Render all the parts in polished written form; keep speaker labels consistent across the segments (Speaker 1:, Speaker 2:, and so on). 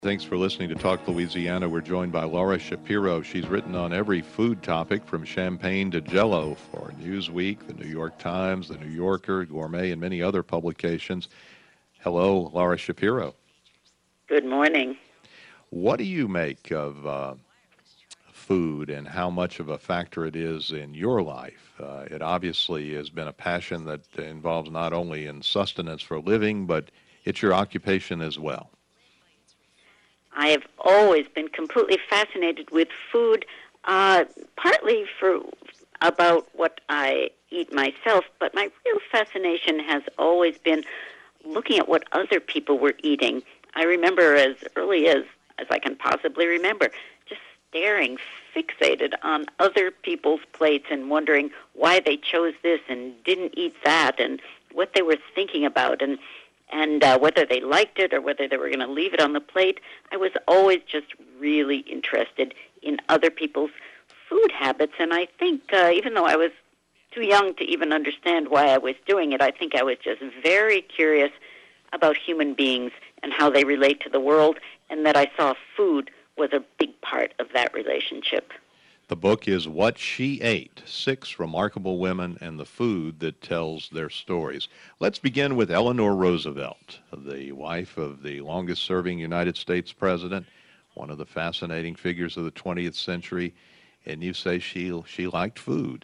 Speaker 1: Thanks for listening to Talk Louisiana. We're joined by Laura Shapiro. She's written on every food topic from champagne to Jell-O for Newsweek, the New York Times, the New Yorker, Gourmet, and many other publications. Hello, Laura Shapiro.
Speaker 2: Good morning.
Speaker 1: What do you make of food and how much of a factor it is in your life? It obviously has been a passion that involves not only in sustenance for a living, but it's your occupation as well.
Speaker 2: I have always been completely fascinated with food, partly about what I eat myself, but my real fascination has always been looking at what other people were eating. I remember as early as I can possibly remember, just staring, fixated on other people's plates and wondering why they chose this and didn't eat that and what they were thinking about and whether they liked it or whether they were going to leave it on the plate. I was always just really interested in other people's food habits, and I think even though I was too young to even understand why I was doing it, I think I was just very curious about human beings and how they relate to the world, and that I saw food was a big part of that relationship.
Speaker 1: The book is What She Ate, 6 Remarkable Women and the Food That Tells Their Stories. Let's begin with Eleanor Roosevelt, the wife of the longest-serving United States president, one of the fascinating figures of the 20th century, and you say she liked food.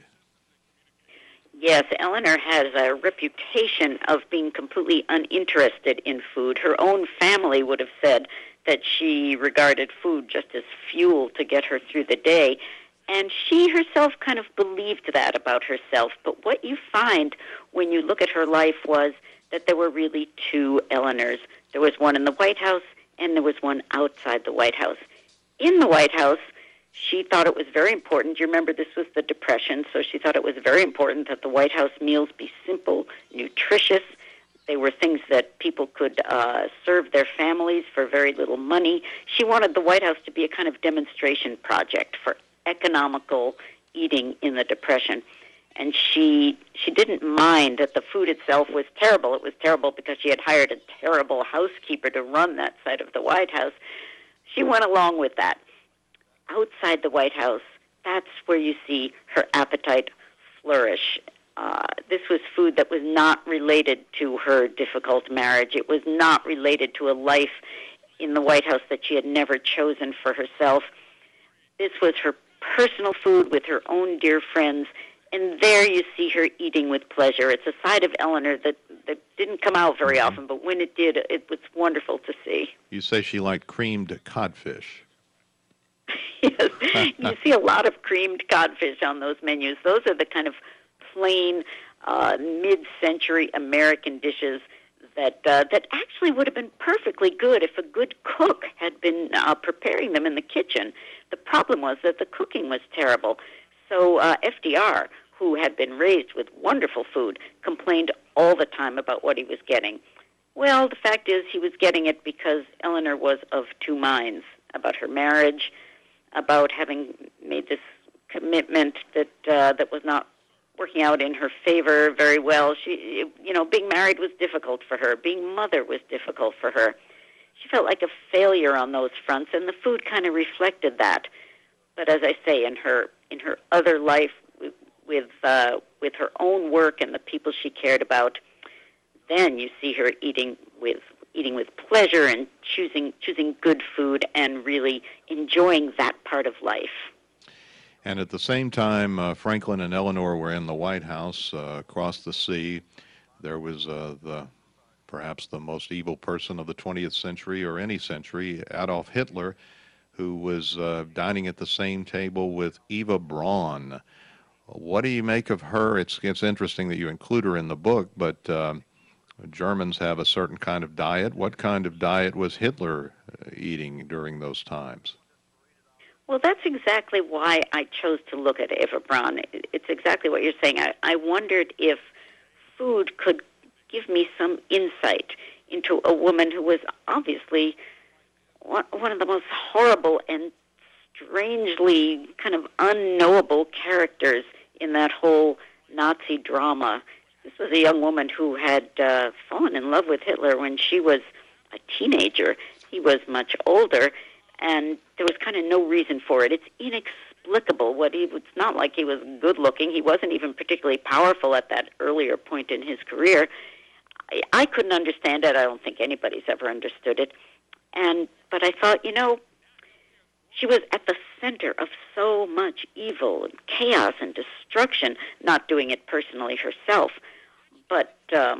Speaker 2: Yes, Eleanor has a reputation of being completely uninterested in food. Her own family would have said that she regarded food just as fuel to get her through the day. And she herself kind of believed that about herself. But what you find when you look at her life was that there were really two Eleanors. There was one in the White House, and there was one outside the White House. In the White House, she thought it was very important. You remember this was the Depression, so she thought it was very important that the White House meals be simple, nutritious. They were things that people could serve their families for very little money. She wanted the White House to be a kind of demonstration project for economical eating in the Depression. And she didn't mind that the food itself was terrible. It was terrible because she had hired a terrible housekeeper to run that side of the White House. She went along with that. Outside the White House, that's where you see her appetite flourish. This was food that was not related to her difficult marriage. It was not related to a life in the White House that she had never chosen for herself. This was her personal food with her own dear friends, and there you see her eating with pleasure. It's a side of Eleanor that didn't come out very often, but when it did, it was wonderful to see.
Speaker 1: You say she liked creamed codfish.
Speaker 2: Yes, you see a lot of creamed codfish on those menus. Those are the kind of plain mid-century American dishes that actually would have been perfectly good if a good cook had been preparing them in the kitchen. The problem was that the cooking was terrible. So FDR, who had been raised with wonderful food, complained all the time about what he was getting. Well, the fact is he was getting it because Eleanor was of two minds about her marriage, about having made this commitment that was not working out in her favor very well. Being married was difficult for her. Being mother was difficult for her. She felt like a failure on those fronts, and the food kind of reflected that. But as I say, in her other life, with her own work and the people she cared about, then you see her eating with pleasure and choosing good food and really enjoying that part of life.
Speaker 1: And at the same time, Franklin and Eleanor were in the White House across the sea. There was perhaps the most evil person of the 20th century or any century, Adolf Hitler, who was dining at the same table with Eva Braun. What do you make of her? It's interesting that you include her in the book, but Germans have a certain kind of diet. What kind of diet was Hitler eating during those times?
Speaker 2: Well, that's exactly why I chose to look at Eva Braun. It's exactly what you're saying. I wondered if food could give me some insight into a woman who was obviously one of the most horrible and strangely kind of unknowable characters in that whole Nazi drama. This was a young woman who had fallen in love with Hitler when she was a teenager, he was much older, and there was kind of no reason for it. It's inexplicable. It's not like he was good looking. He wasn't even particularly powerful at that earlier point in his career. I couldn't understand it. I don't think anybody's ever understood it. But I thought, she was at the center of so much evil and chaos and destruction, not doing it personally herself, but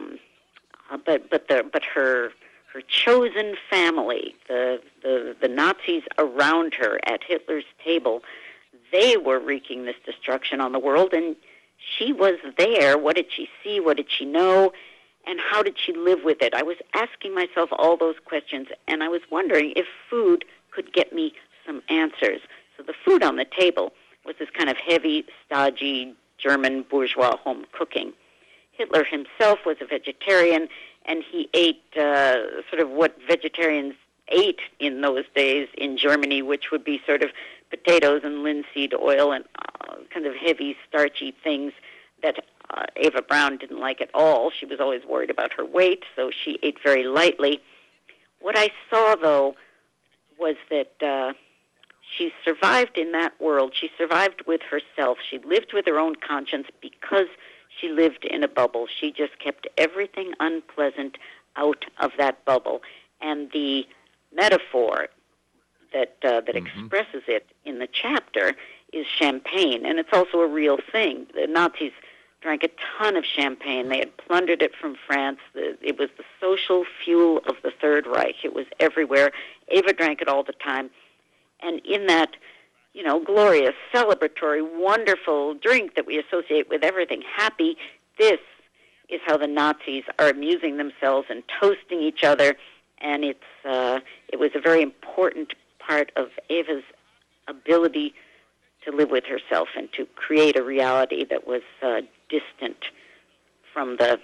Speaker 2: her chosen family, the Nazis around her at Hitler's table, they were wreaking this destruction on the world, and she was there. What did she see? What did she know? And how did she live with it? I was asking myself all those questions, and I was wondering if food could get me some answers. So the food on the table was this kind of heavy, stodgy, German bourgeois home cooking. Hitler himself was a vegetarian, and he ate sort of what vegetarians ate in those days in Germany, which would be sort of potatoes and linseed oil and kind of heavy, starchy things that Eva Braun didn't like at all. She was always worried about her weight, so she ate very lightly. What I saw, though, was that she survived in that world. She survived with herself. She lived with her own conscience because she lived in a bubble. She just kept everything unpleasant out of that bubble. And the metaphor that expresses it in the chapter is champagne, and it's also a real thing. The Nazis drank a ton of champagne. They had plundered it from France. It was the social fuel of the Third Reich. It was everywhere. Eva drank it all the time. And in that, glorious, celebratory, wonderful drink that we associate with everything happy, this is how the Nazis are amusing themselves and toasting each other. And it was a very important part of Eva's ability to live with herself and to create a reality that was distant from the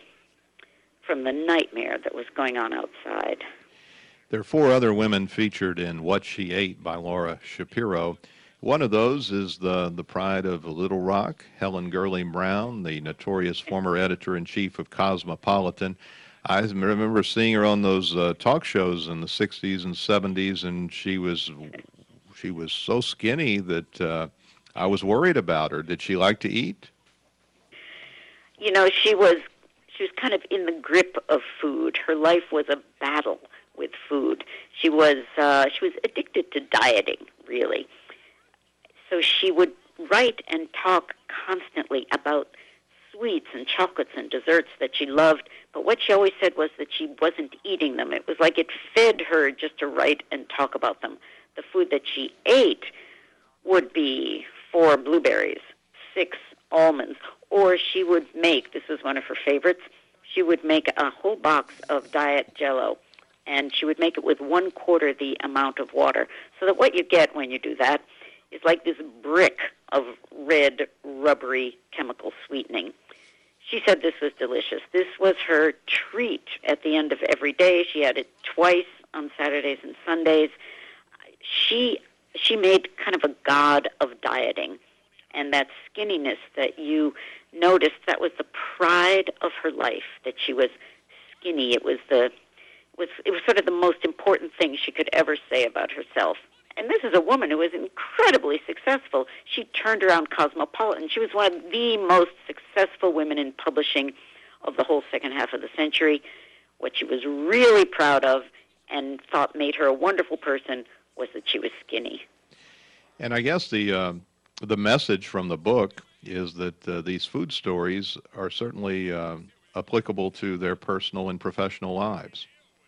Speaker 2: nightmare that was going on outside.
Speaker 1: There are 4 other women featured in What She Ate by Laura Shapiro. One of those is the pride of Little Rock, Helen Gurley Brown, the notorious former editor-in-chief of Cosmopolitan. I remember seeing her on those talk shows in the 60s and 70s, and she was so skinny that I was worried about her. Did she like to eat?
Speaker 2: She was kind of in the grip of food. Her life was a battle with food. She was addicted to dieting, really. So she would write and talk constantly about sweets and chocolates and desserts that she loved, but what she always said was that she wasn't eating them. It was like it fed her just to write and talk about them. The food that she ate would be 4 blueberries, 6 almonds, or she would make, this was one of her favorites, she would make a whole box of diet Jell-O, and she would make it with 1/4 the amount of water, so that what you get when you do that is like this brick of red, rubbery chemical sweetening. She said this was delicious. This was her treat at the end of every day. She had it twice on Saturdays and Sundays. She made kind of a god of dieting, and that skinniness that you noticed, that was the pride of her life, that she was skinny. It was sort of the most important thing she could ever say about herself. And this is a woman who was incredibly successful. She turned around Cosmopolitan. She was one of the most successful women in publishing of the whole second half of the century. What she was really proud of and thought made her a wonderful person was that she was skinny.
Speaker 1: And I guess the message from the book is that these food stories are certainly applicable to their personal and professional lives.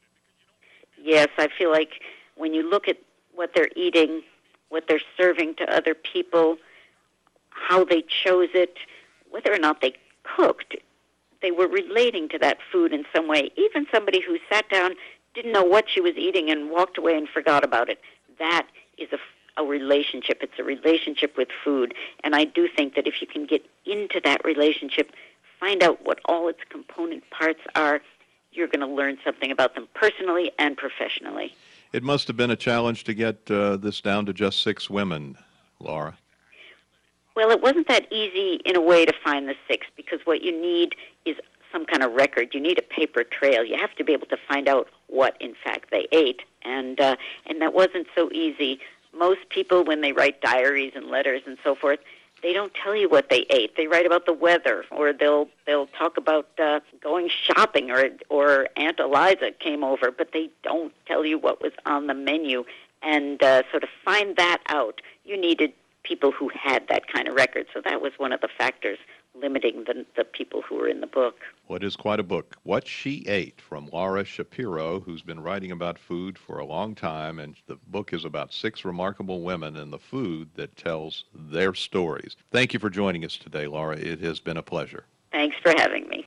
Speaker 2: Yes, I feel like when you look at what they're eating, what they're serving to other people, how they chose it, whether or not they cooked, they were relating to that food in some way. Even somebody who sat down, didn't know what she was eating, and walked away and forgot about it. That is a relationship. It's a relationship with food. And I do think that if you can get into that relationship, find out what all its component parts are, you're going to learn something about them personally and professionally.
Speaker 1: It must have been a challenge to get this down to just 6 women, Laura.
Speaker 2: Well, it wasn't that easy in a way to find the 6, because what you need is some kind of record. You need a paper trail. You have to be able to find out what, in fact, they ate. And that wasn't so easy. Most people, when they write diaries and letters and so forth, they don't tell you what they ate. They write about the weather, or they'll talk about going shopping, or Aunt Eliza came over, but they don't tell you what was on the menu. And so to find that out, you needed people who had that kind of record. So that was one of the factors limiting the people who were in the book.
Speaker 1: What is quite a book, What She Ate, from Laura Shapiro, who's been writing about food for a long time, and the book is about 6 remarkable women and the food that tells their stories. Thank you for joining us today, Laura. It has been a pleasure.
Speaker 2: Thanks for having me.